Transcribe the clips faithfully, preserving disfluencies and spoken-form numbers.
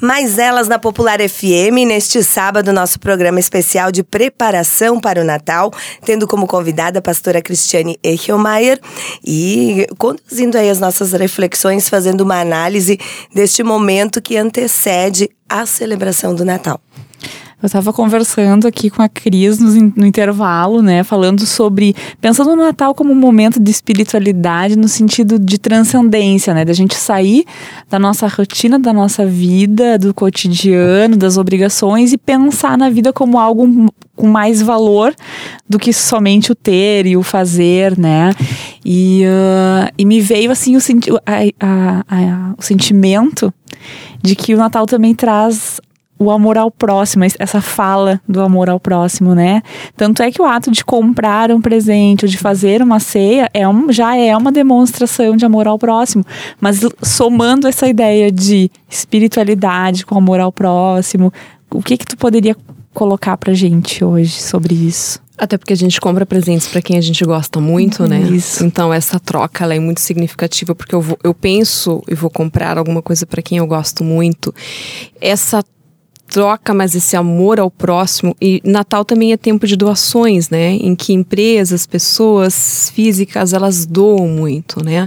Mais elas na Popular F M, neste sábado, nosso programa especial de preparação para o Natal, tendo como convidada a pastora Cristiane Echelmaier e conduzindo aí as nossas reflexões, fazendo uma análise deste momento que antecede a celebração do Natal. Eu estava conversando aqui com a Cris no, no intervalo, né, falando sobre, pensando no Natal como um momento de espiritualidade no sentido de transcendência, né, da gente sair da nossa rotina, da nossa vida, do cotidiano, das obrigações e pensar na vida como algo com mais valor do que somente o ter e o fazer, né, e, uh, e me veio assim o, senti- a, a, a, o sentimento de que o Natal também traz o amor ao próximo, essa fala do amor ao próximo, né? Tanto é que o ato de comprar um presente ou de fazer uma ceia é um, já é uma demonstração de amor ao próximo. Mas somando essa ideia de espiritualidade com amor ao próximo, o que que tu poderia colocar pra gente hoje sobre isso? Até porque a gente compra presentes para quem a gente gosta muito, né? Isso. Então essa troca ela é muito significativa, porque eu, vou, eu penso e vou comprar alguma coisa para quem eu gosto muito. Essa troca, mas esse amor ao próximo. E Natal também é tempo de doações, né? Em que empresas, pessoas físicas, elas doam muito, né?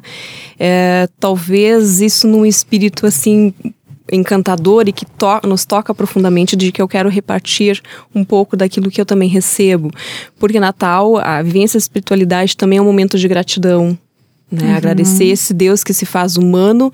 É, talvez isso num espírito assim encantador e que to- nos toca profundamente, de que eu quero repartir um pouco daquilo que eu também recebo. Porque Natal, a vivência da espiritualidade também é um momento de gratidão, né? Uhum. Agradecer esse Deus que se faz humano,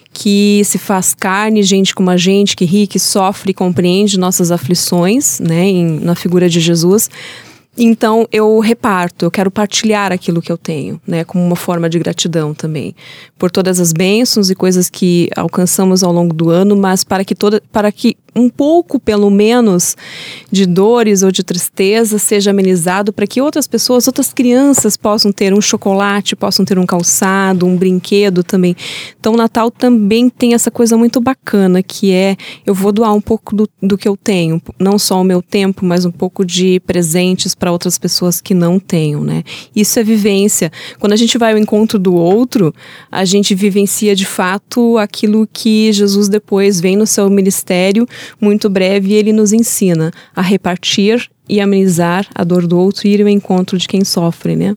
que se faz carne, gente como a gente, que ri, que sofre e compreende nossas aflições, né, em, na figura de Jesus. Então eu reparto, eu quero partilhar aquilo que eu tenho, né, como uma forma de gratidão também, por todas as bênçãos e coisas que alcançamos ao longo do ano, mas para que, toda, para que um pouco, pelo menos, de dores ou de tristeza seja amenizado, para que outras pessoas, outras crianças possam ter um chocolate, possam ter um calçado, um brinquedo também. Então o Natal também tem essa coisa muito bacana, que é, eu vou doar um pouco do, do que eu tenho, não só o meu tempo, mas um pouco de presentes para outras pessoas que não tenham, né? Isso é vivência. Quando a gente vai ao encontro do outro, a gente vivencia de fato aquilo que Jesus depois vem no seu ministério, muito breve, e ele nos ensina a repartir e amenizar a dor do outro e ir ao encontro de quem sofre, né?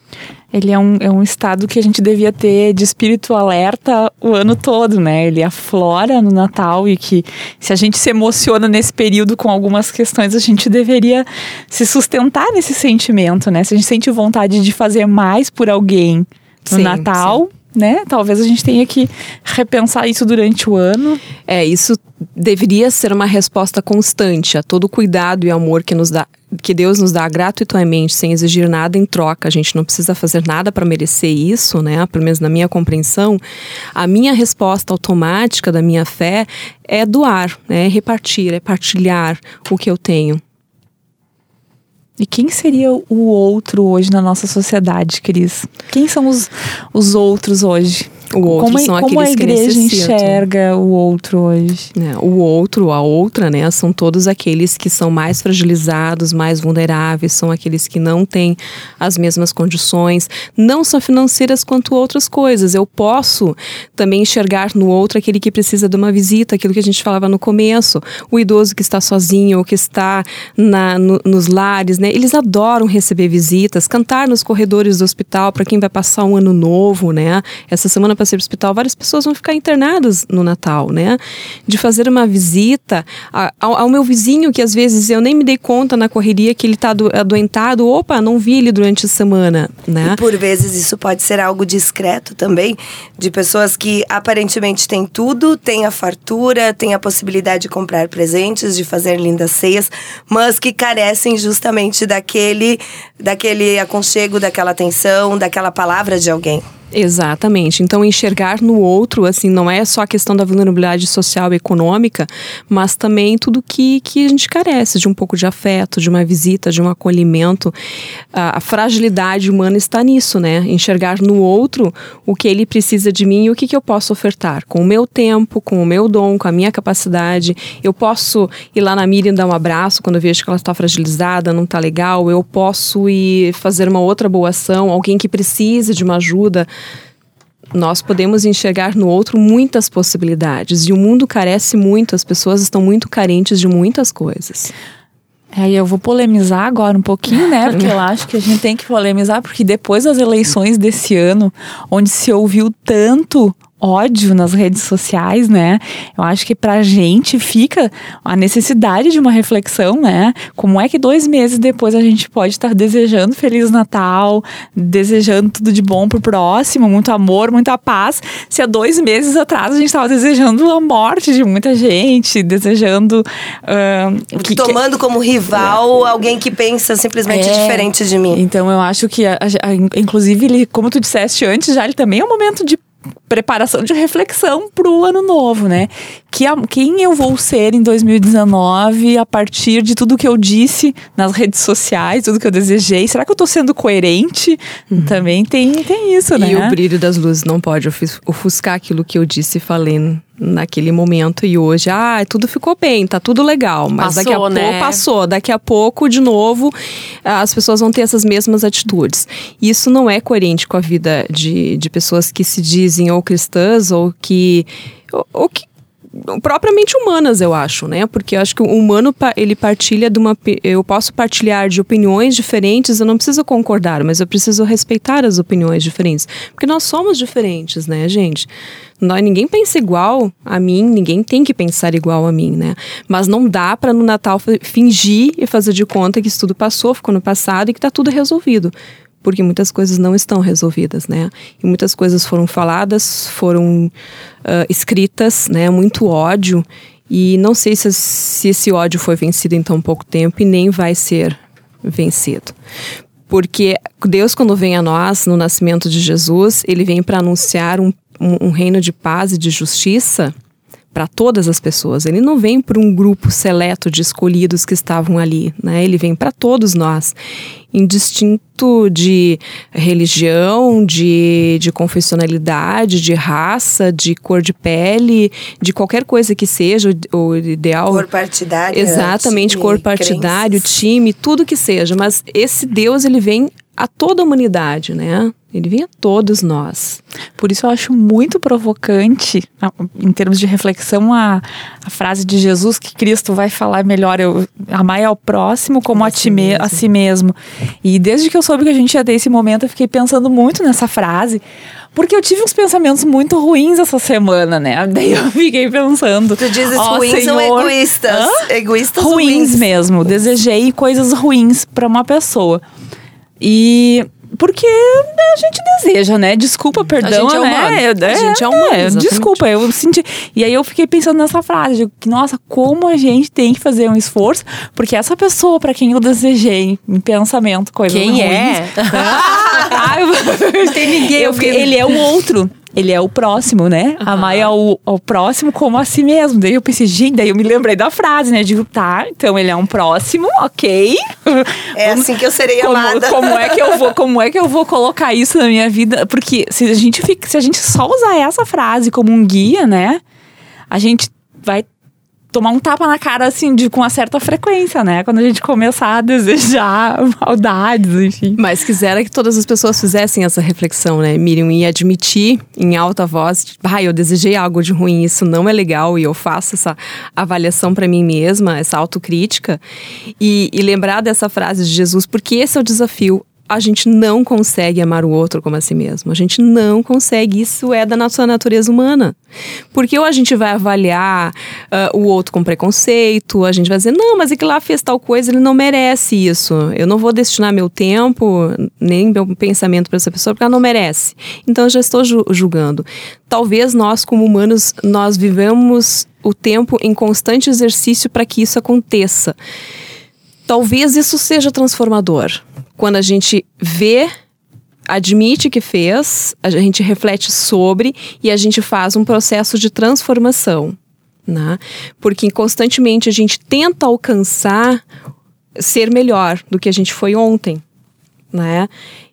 Ele é um, é um estado que a gente devia ter de espírito alerta o ano todo, né? Ele aflora no Natal e que se a gente se emociona nesse período com algumas questões, a gente deveria se sustentar nesse sentimento, né? Se a gente sente vontade de fazer mais por alguém no sim, Natal, sim, né? Talvez a gente tenha que repensar isso durante o ano. É, isso deveria ser uma resposta constante a todo o cuidado e amor que nos dá, que Deus nos dá gratuitamente, sem exigir nada em troca. A gente não precisa fazer nada para merecer isso, né? Pelo menos na minha compreensão. A minha resposta automática da minha fé é doar, né? É repartir, é partilhar o que eu tenho. E quem seria o outro hoje na nossa sociedade, Cris? Quem são os, os outros hoje? O outro como, são como aqueles que necessitam. Como a igreja enxerga o outro hoje? É, o outro, a outra, né, são todos aqueles que são mais fragilizados, mais vulneráveis, são aqueles que não têm as mesmas condições, não só financeiras quanto outras coisas. Eu posso também enxergar no outro aquele que precisa de uma visita, aquilo que a gente falava no começo, o idoso que está sozinho ou que está na, no, nos lares, né, eles adoram receber visitas, cantar nos corredores do hospital para quem vai passar um ano novo, né. Essa semana passei para o hospital, várias pessoas vão ficar internadas no Natal, né? De fazer uma visita ao, ao meu vizinho, que às vezes eu nem me dei conta na correria que ele está adoentado, opa, não vi ele durante a semana, né? E por vezes isso pode ser algo discreto também, de pessoas que aparentemente têm tudo, têm a fartura, têm a possibilidade de comprar presentes, de fazer lindas ceias, mas que carecem justamente daquele, daquele aconchego, daquela atenção, daquela palavra de alguém. Exatamente. Então, enxergar no outro, assim, não é só a questão da vulnerabilidade social e econômica, mas também tudo que, que a gente carece, de um pouco de afeto, de uma visita, de um acolhimento. A, a fragilidade humana está nisso, né? Enxergar no outro o que ele precisa de mim e o que, que eu posso ofertar. Com o meu tempo, com o meu dom, com a minha capacidade. Eu posso ir lá na Miriam dar um abraço quando eu vejo que ela está fragilizada, não está legal. Eu posso ir fazer uma outra boa ação, alguém que precise de uma ajuda. Nós podemos enxergar no outro muitas possibilidades. E o mundo carece muito, as pessoas estão muito carentes de muitas coisas. É, e eu vou polemizar agora um pouquinho, né? Porque eu acho que a gente tem que polemizar, porque depois das eleições desse ano, onde se ouviu tanto ódio nas redes sociais, né? Eu acho que pra gente fica a necessidade de uma reflexão, né? Como é que dois meses depois a gente pode estar desejando Feliz Natal, desejando tudo de bom pro próximo, muito amor, muita paz, se há dois meses atrás a gente estava desejando a morte de muita gente, desejando... Uh, que, Tomando como rival é. alguém que pensa simplesmente é. diferente de mim. Então eu acho que, a, a, inclusive, ele, como tu disseste antes, já ele também é um momento de preparação, de reflexão pro ano novo, né? Que a, quem eu vou ser em dois mil e dezenove a partir de tudo que eu disse nas redes sociais, tudo que eu desejei. Será que eu tô sendo coerente? Uhum. Também tem, tem isso, né? E o brilho das luzes não pode ofuscar aquilo que eu disse e falei naquele momento e hoje, ah, tudo ficou bem, tá tudo legal, mas passou, daqui a né? pouco passou, daqui a pouco de novo as pessoas vão ter essas mesmas atitudes. Isso não é coerente com a vida de, de pessoas que se dizem ou cristãs ou que, ou, ou que propriamente humanas, eu acho, né? Porque eu acho que o humano, ele partilha de uma... Eu posso partilhar de opiniões diferentes, eu não preciso concordar, mas eu preciso respeitar as opiniões diferentes. Porque nós somos diferentes, né, gente? Nós, ninguém pensa igual a mim, ninguém tem que pensar igual a mim, né? Mas não dá pra no Natal fingir e fazer de conta que isso tudo passou, ficou no passado e que tá tudo resolvido. Porque muitas coisas não estão resolvidas, né? E muitas coisas foram faladas, foram uh, escritas, né? Muito ódio. E não sei se, se esse ódio foi vencido em tão pouco tempo e nem vai ser vencido. Porque Deus, quando vem a nós, no nascimento de Jesus, Ele vem para anunciar um, um, um reino de paz e de justiça para todas as pessoas. Ele não vem para um grupo seleto de escolhidos que estavam ali, né? Ele vem para todos nós, indistinto de religião, de, de confessionalidade, de raça, de cor de pele, de qualquer coisa que seja o, o ideal. Cor partidária. Exatamente, time, cor partidário, crenças. time, tudo que seja. Mas esse Deus, ele vem a toda a humanidade, né? Ele vem a todos nós. Por isso eu acho muito provocante, em termos de reflexão, a, a frase de Jesus que Cristo vai falar melhor, eu amai ao próximo como a, a, ti me, a si mesmo. E desde que eu soube que a gente ia ter esse momento, eu fiquei pensando muito nessa frase, porque eu tive uns pensamentos muito ruins essa semana, né? Daí eu fiquei pensando... Tu dizes oh, ruins Senhor, ou egoístas? Hã? Egoístas ruins, ruins mesmo. Desejei coisas ruins pra uma pessoa. E... Porque a gente deseja, né? Desculpa, perdão, a gente é né? humano. É, a gente é humano, é, desculpa, eu senti... E aí eu fiquei pensando nessa frase, de que, nossa, como a gente tem que fazer um esforço, porque essa pessoa pra quem eu desejei em pensamento, coisas quem ruins... Quem é? ah, eu, tem ninguém. Eu, ele é o outro. Ele é o próximo, né? Uhum. Amar ao, ao próximo como a si mesmo. Daí eu pensei, gente, daí eu me lembrei da frase, né? Digo, tá, então ele é um próximo, ok. É assim que eu serei como, amada. Como é que eu vou, como é que eu vou colocar isso na minha vida? Porque se a gente fica, se a gente só usar essa frase como um guia, né? A gente vai tomar um tapa na cara, assim, de, com uma certa frequência, né? Quando a gente começar a desejar maldades, enfim. Mas quisera que todas as pessoas fizessem essa reflexão, né, Miriam? E admitir em alta voz, ah, eu desejei algo de ruim, isso não é legal, e eu faço essa avaliação pra mim mesma, essa autocrítica. E, e lembrar dessa frase de Jesus, porque esse é o desafio. A gente não consegue amar o outro como a si mesmo. A gente não consegue. Isso é da nossa natureza humana. Porque ou a gente vai avaliar uh, o outro com preconceito, a gente vai dizer, não, mas é que lá fez tal coisa, ele não merece isso. Eu não vou destinar meu tempo, nem meu pensamento para essa pessoa, porque ela não merece. Então eu já estou ju- julgando. Talvez nós, como humanos, nós vivemos o tempo em constante exercício para que isso aconteça. Talvez isso seja transformador. Quando a gente vê, admite que fez, a gente reflete sobre e a gente faz um processo de transformação, né? Porque constantemente a gente tenta alcançar ser melhor do que a gente foi ontem, né?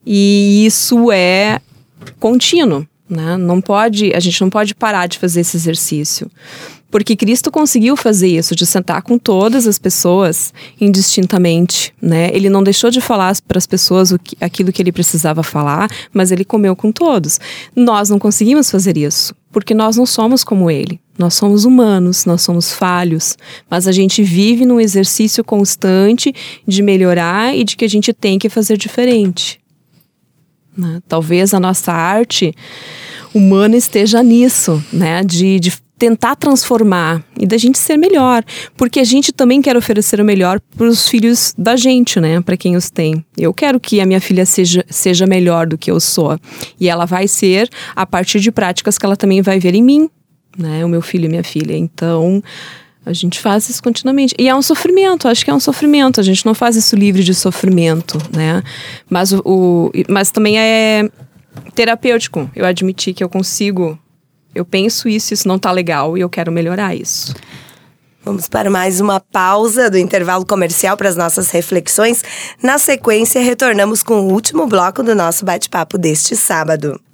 E isso é contínuo, né? Não pode, a gente não pode parar de fazer esse exercício. Porque Cristo conseguiu fazer isso, de sentar com todas as pessoas indistintamente, né? Ele não deixou de falar para as pessoas o que, aquilo que ele precisava falar, mas ele comeu com todos. Nós não conseguimos fazer isso, porque nós não somos como ele. Nós somos humanos, nós somos falhos, mas a gente vive num exercício constante de melhorar e de que a gente tem que fazer diferente. Né? Talvez a nossa arte humana esteja nisso, né? De, de tentar transformar e da gente ser melhor, porque a gente também quer oferecer o melhor para os filhos da gente, né? Para quem os tem. Eu quero que a minha filha seja, seja melhor do que eu sou, e ela vai ser a partir de práticas que ela também vai ver em mim, né? O meu filho e minha filha. Então, a gente faz isso continuamente. E é um sofrimento, acho que é um sofrimento. A gente não faz isso livre de sofrimento, né? Mas, o, o, mas também é terapêutico. Eu admiti que eu consigo, eu penso isso, isso não tá legal e eu quero melhorar isso. Vamos para mais uma pausa do intervalo comercial para as nossas reflexões. Na sequência, retornamos com o último bloco do nosso bate-papo deste sábado.